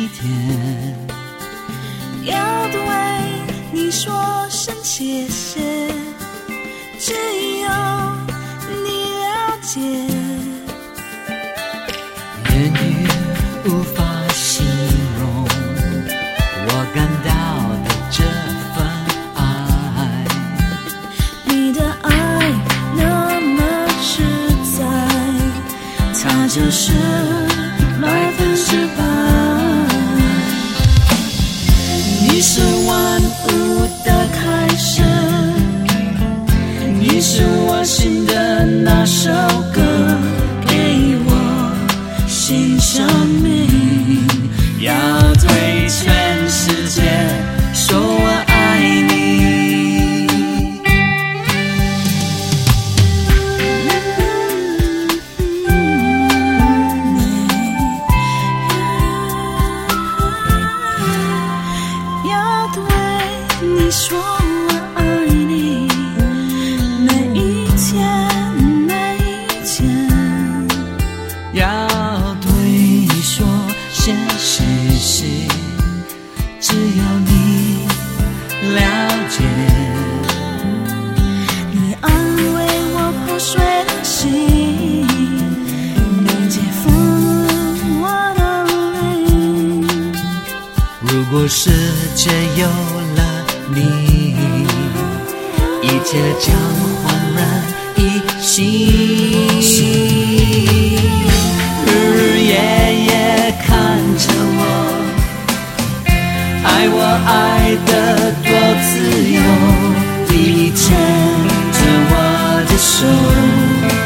一天， 要对你说声谢谢，只有你了解。 言语无法形容我感到的这份爱， 你的爱那么实在，它就是100%。你是万物的开始，你是我心的那首歌，给我新生命，要对全世界说我爱你。要对你说我爱你，每一天每一天。 要对你说谢谢谢，只有你了解。 你安慰我破碎的心，你解封我的灵。 如果世界有了你，一切将焕然一新。日日夜夜看着我，爱我爱得多自由，你牵着我的手，